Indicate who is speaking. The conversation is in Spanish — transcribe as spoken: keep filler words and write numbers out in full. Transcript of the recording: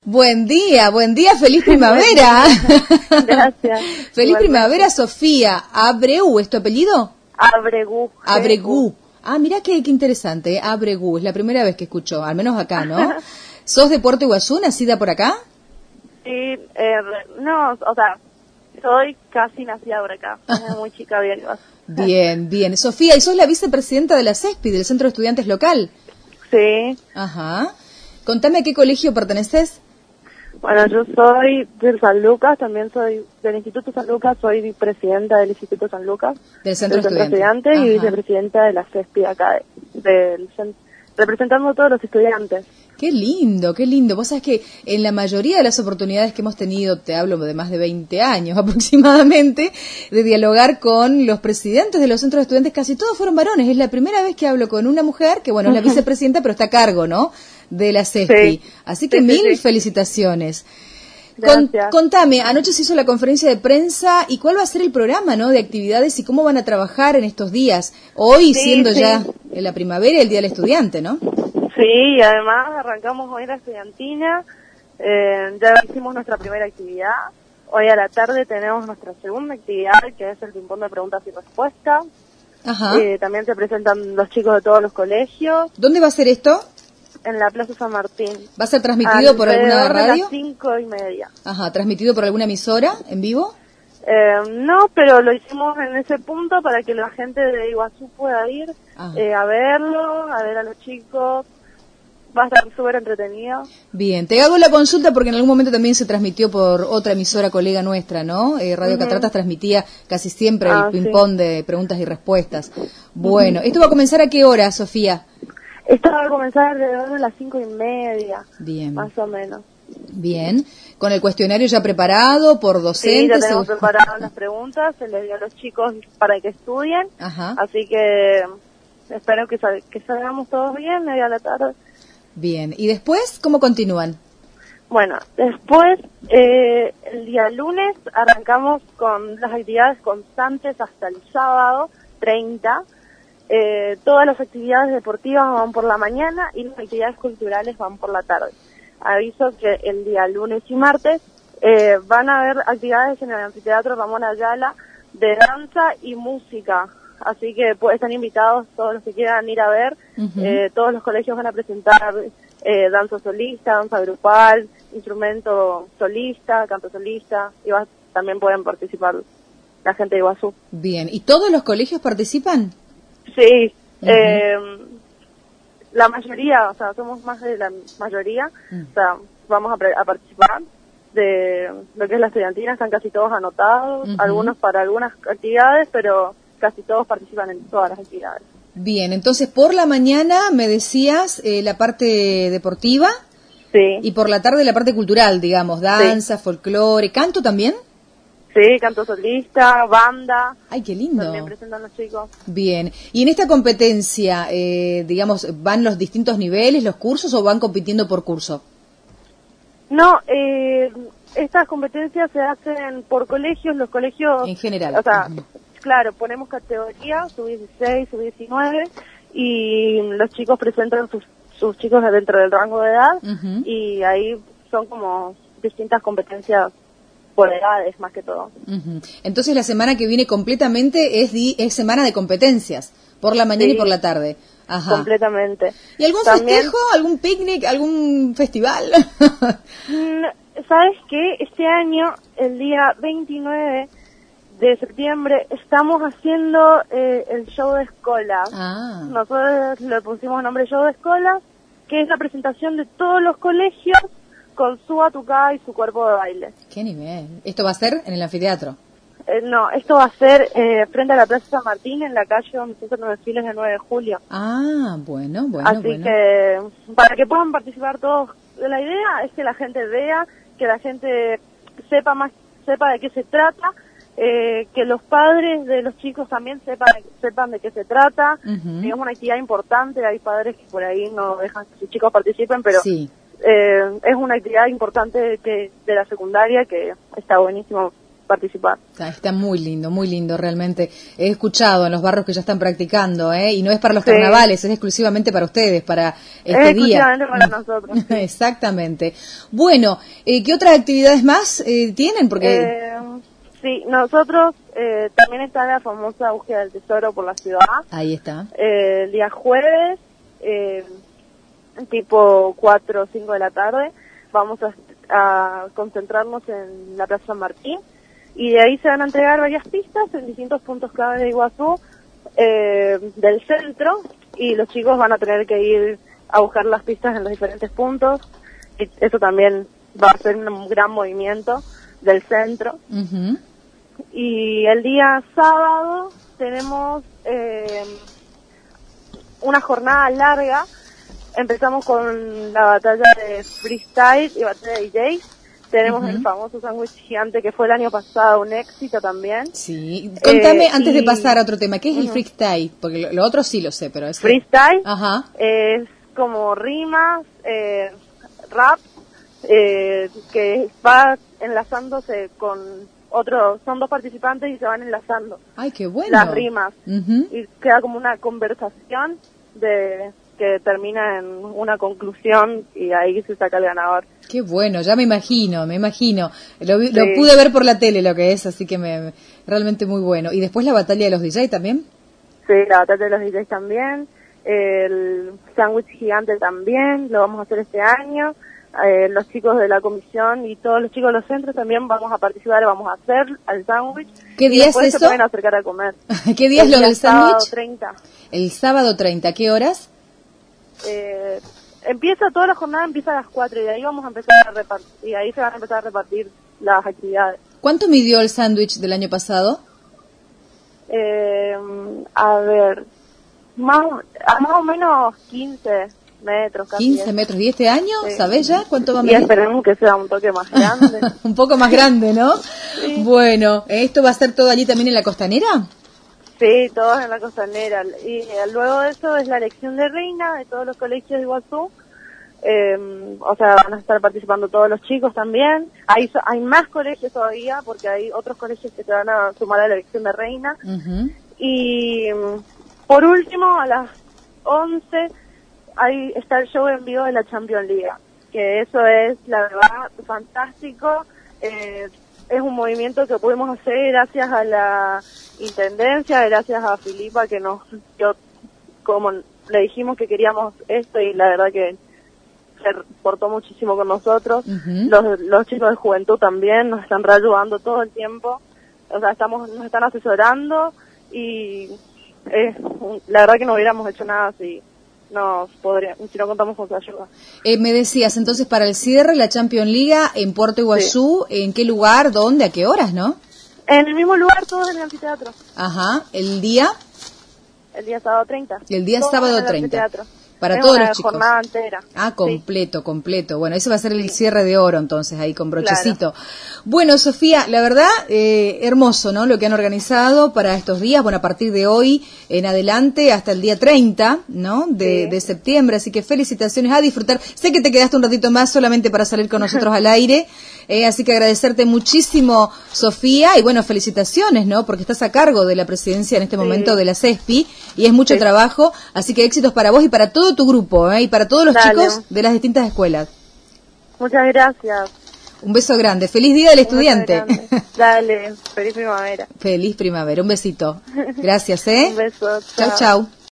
Speaker 1: Buen día, buen día, feliz primavera.
Speaker 2: Gracias.
Speaker 1: Feliz primavera, Sofía. Abreu, ¿es tu apellido?
Speaker 2: Abregu.
Speaker 1: Abregu. Ah, mirá qué, qué interesante, ¿eh? Abregu, es la primera vez que escucho, al menos acá, ¿no? ¿Sos de Puerto Iguazú, nacida por acá?
Speaker 2: Sí, eh, no, o sea, soy casi nacida por acá, desde muy chica bien.
Speaker 1: Bien, bien. Sofía, ¿y sos la vicepresidenta de la CESPI, del Centro de Estudiantes Local?
Speaker 2: Sí.
Speaker 1: Ajá. Contame a qué colegio perteneces.
Speaker 2: Bueno, yo soy del San Lucas, también soy del Instituto San Lucas, soy vicepresidenta del Instituto San Lucas,
Speaker 1: del Centro
Speaker 2: de
Speaker 1: de
Speaker 2: Estudiantes, y vicepresidenta de la CESPI acá, del representando a todos los estudiantes.
Speaker 1: Qué lindo, qué lindo. Vos sabés que en la mayoría de las oportunidades que hemos tenido, te hablo de más de veinte años aproximadamente, de dialogar con los presidentes de los centros de estudiantes, casi todos fueron varones. Es la primera vez que hablo con una mujer, que bueno, es la vicepresidenta, pero está a cargo, ¿no?, de la CESPI. Sí. Así que sí, mil sí, sí. felicitaciones. Con, contame, anoche se hizo la conferencia de prensa y cuál va a ser el programa, ¿no?, de actividades y cómo van a trabajar en estos días. Hoy, sí, siendo sí. ya en la primavera, el Día del Estudiante, ¿no?
Speaker 2: Sí, y además arrancamos hoy la estudiantina, eh, ya hicimos nuestra primera actividad. Hoy a la tarde tenemos nuestra segunda actividad, que es el ping-pong de preguntas y respuestas.
Speaker 1: Ajá.
Speaker 2: Eh, también se presentan los chicos de todos los colegios.
Speaker 1: ¿Dónde va a ser esto?
Speaker 2: En la Plaza San Martín.
Speaker 1: ¿Va a ser transmitido por alguna radio?
Speaker 2: A las cinco y media.
Speaker 1: Ajá, ¿transmitido por alguna emisora en vivo?
Speaker 2: Eh, no, pero lo hicimos en ese punto para que la gente de Iguazú pueda ir eh, a verlo, a ver a los chicos. Va a estar súper entretenido.
Speaker 1: Bien, te hago la consulta porque en algún momento también se transmitió por otra emisora colega nuestra, ¿no? Eh, Radio uh-huh. Cataratas transmitía casi siempre ah, el ping-pong sí. de preguntas y respuestas. Bueno, uh-huh. ¿esto va a comenzar a qué hora, Sofía?
Speaker 2: Esto va a comenzar alrededor de las cinco y media.
Speaker 1: Bien.
Speaker 2: Más o menos.
Speaker 1: Bien. ¿Con el cuestionario ya preparado por docentes?
Speaker 2: Sí, ya tenemos preparadas las preguntas, se les dio a los chicos para que estudien.
Speaker 1: Ajá.
Speaker 2: Así que espero que, sal- que salgamos todos bien, media de la tarde.
Speaker 1: Bien, ¿y después cómo continúan?
Speaker 2: Bueno, después, eh, el día lunes arrancamos con las actividades constantes hasta el sábado treinta. Eh, todas las actividades deportivas van por la mañana y las actividades culturales van por la tarde. Aviso que el día lunes y martes eh, van a haber actividades en el anfiteatro Ramón Ayala de danza y música. Así que pues, están invitados todos los que quieran ir a ver. Uh-huh. Eh, todos los colegios van a presentar eh, danza solista, danza grupal, instrumento solista, canto solista, y va, también pueden participar la gente de Iguazú.
Speaker 1: Bien, ¿y todos los colegios participan?
Speaker 2: Sí, uh-huh. eh, la mayoría, o sea, somos más de la mayoría, uh-huh. o sea, vamos a, pre- a participar de lo que es la estudiantina, están casi todos anotados, uh-huh. algunos para algunas actividades, pero casi todos participan en todas las actividades.
Speaker 1: Bien, entonces por la mañana me decías eh, la parte deportiva.
Speaker 2: Sí.
Speaker 1: Y por la tarde la parte cultural, digamos, danza, sí. folclore, ¿canto también?
Speaker 2: Sí, canto solista, banda.
Speaker 1: Ay, qué lindo.
Speaker 2: También presentan los chicos.
Speaker 1: Bien, y en esta competencia, eh, digamos, ¿van los distintos niveles, los cursos, o van compitiendo por curso?
Speaker 2: No, eh, estas competencias se hacen por colegios, los colegios...
Speaker 1: En general.
Speaker 2: O sea... Uh-huh. Claro, ponemos categoría, sub dieciséis, sub diecinueve, y los chicos presentan sus, sus chicos dentro del rango de edad, uh-huh. y ahí son como distintas competencias por edades, más que todo.
Speaker 1: Uh-huh. Entonces la semana que viene completamente es, di- es semana de competencias, por la mañana sí, y por la tarde. Ajá.
Speaker 2: Completamente.
Speaker 1: ¿Y algún También, festejo, algún picnic, algún festival?
Speaker 2: ¿Sabes qué? Este año, el día veintinueve de septiembre, estamos haciendo eh, el show de escolas.
Speaker 1: Ah.
Speaker 2: Nosotros le pusimos nombre show de escolas, que es la presentación de todos los colegios con su batucada y su cuerpo de baile.
Speaker 1: ¡Qué nivel! ¿Esto va a ser en el anfiteatro?
Speaker 2: Eh, no, esto va a ser eh, frente a la Plaza San Martín, en la calle donde se hacen los desfiles del nueve de julio.
Speaker 1: Ah, bueno, bueno,
Speaker 2: Así
Speaker 1: bueno.
Speaker 2: que, para que puedan participar todos, la idea es que la gente vea, que la gente sepa más, sepa de qué se trata, Eh, que los padres de los chicos también sepan, sepan de qué se trata. Uh-huh. Es una actividad importante, hay padres que por ahí no dejan que sus chicos participen, pero
Speaker 1: sí.
Speaker 2: eh, es una actividad importante que de la secundaria que está buenísimo participar.
Speaker 1: Está, está muy lindo, muy lindo realmente. He escuchado en los barrios que ya están practicando, ¿eh? Y no es para los sí. carnavales, es exclusivamente para ustedes, para este
Speaker 2: es
Speaker 1: día.
Speaker 2: exclusivamente para nosotros. Sí.
Speaker 1: Exactamente. Bueno, eh, ¿qué otras actividades más eh, tienen? Porque
Speaker 2: eh, sí, nosotros eh, también está la famosa búsqueda del tesoro por la ciudad.
Speaker 1: Ahí está.
Speaker 2: Eh, el día jueves, eh, tipo cuatro o cinco de la tarde, vamos a, a concentrarnos en la Plaza San Martín y de ahí se van a entregar varias pistas en distintos puntos clave de Iguazú, eh, del centro, y los chicos van a tener que ir a buscar las pistas en los diferentes puntos, y eso también va a ser un gran movimiento del centro.
Speaker 1: Uh-huh.
Speaker 2: Y el día sábado tenemos eh, una jornada larga. Empezamos con la batalla de freestyle y batalla de D Js. Tenemos uh-huh. el famoso sándwich gigante que fue el año pasado un éxito también.
Speaker 1: Sí, contame eh, antes y... de pasar a otro tema, ¿qué es uh-huh. el freestyle? Porque lo, lo otro sí lo sé, pero es...
Speaker 2: Freestyle
Speaker 1: Ajá.
Speaker 2: es como rimas, eh, rap, eh, que va enlazándose con otros, son dos participantes y se van enlazando.
Speaker 1: Ay, qué bueno.
Speaker 2: Las rimas.
Speaker 1: Uh-huh.
Speaker 2: Y queda como una conversación de... que termina en una conclusión y ahí se saca el ganador.
Speaker 1: Qué bueno, ya me imagino, me imagino. Lo, vi, sí. lo pude ver por la tele lo que es, así que me realmente muy bueno. ¿Y después la batalla de los D J también?
Speaker 2: Sí, la batalla de los D Js también. El sándwich gigante también, lo vamos a hacer este año. Eh, los chicos de la comisión y todos los chicos de los centros también vamos a participar, vamos a hacer al sándwich.
Speaker 1: ¿Qué día es eso?
Speaker 2: Se pueden acercar a comer.
Speaker 1: ¿Qué día es lo del sándwich?
Speaker 2: El sábado treinta.
Speaker 1: El sábado treinta, ¿qué horas?
Speaker 2: Eh, empieza toda la jornada, empieza a las cuatro y de ahí vamos a empezar a repartir, y ahí se van a empezar a repartir las actividades.
Speaker 1: ¿Cuánto midió el sándwich del año pasado?
Speaker 2: Eh, a ver, más, a más o menos quince metros. Casi
Speaker 1: quince metros, ¿y este año? Sí. ¿Sabés ya cuánto va a
Speaker 2: medir?
Speaker 1: medir?
Speaker 2: Y esperemos que sea un toque más grande.
Speaker 1: Un poco más grande, ¿no?
Speaker 2: Sí.
Speaker 1: Bueno, ¿esto va a ser todo allí también en la costanera?
Speaker 2: Sí, todos en la costanera. Y eh, luego de eso es la elección de reina de todos los colegios de Iguazú. Eh, o sea, van a estar participando todos los chicos también. Hay hay más colegios todavía porque hay otros colegios que se van a sumar a la elección de reina.
Speaker 1: Uh-huh.
Speaker 2: Y por último, a las once hay, está el show en vivo de la Champions League, que eso es, la verdad, fantástico. Eh, es un movimiento que pudimos hacer gracias a la intendencia, gracias a Filipa que nos, yo, como le dijimos que queríamos esto y la verdad que se portó muchísimo con nosotros. Uh-huh. Los, los chicos de juventud también nos están reayudando todo el tiempo, o sea, estamos, nos están asesorando y eh, la verdad que no hubiéramos hecho nada si no podría, si no contamos con su ayuda.
Speaker 1: Eh, me decías, entonces, para el cierre, la Champions League en Puerto Iguazú, sí. ¿En qué lugar, dónde, a qué horas, no?
Speaker 2: En el mismo lugar, todos en el anfiteatro.
Speaker 1: Ajá, ¿el día?
Speaker 2: El día sábado treinta.
Speaker 1: El día
Speaker 2: todos
Speaker 1: sábado treinta. Para
Speaker 2: es
Speaker 1: todos
Speaker 2: una
Speaker 1: los chicos.
Speaker 2: Jornada entera.
Speaker 1: Ah, completo, sí. completo. Bueno, ese va a ser el cierre de oro, entonces, ahí con brochecito.
Speaker 2: Claro.
Speaker 1: Bueno, Sofía, la verdad, eh, hermoso, ¿no? Lo que han organizado para estos días, bueno, a partir de hoy en adelante hasta el día treinta, ¿no? De, sí. de septiembre, así que felicitaciones, a disfrutar. Sé que te quedaste un ratito más solamente para salir con nosotros al aire, eh, así que agradecerte muchísimo, Sofía, y bueno, felicitaciones, ¿no? Porque estás a cargo de la presidencia en este sí. momento de la CESPI, y es mucho sí. trabajo, así que éxitos para vos y para todo tu grupo, ¿eh? Y para todos los Dale. chicos de las distintas escuelas.
Speaker 2: Muchas gracias.
Speaker 1: Un beso grande. Feliz Día del Estudiante.
Speaker 2: Dale, feliz primavera.
Speaker 1: Feliz primavera. Un besito. Gracias, ¿eh?
Speaker 2: Un beso.
Speaker 1: Chau, chau.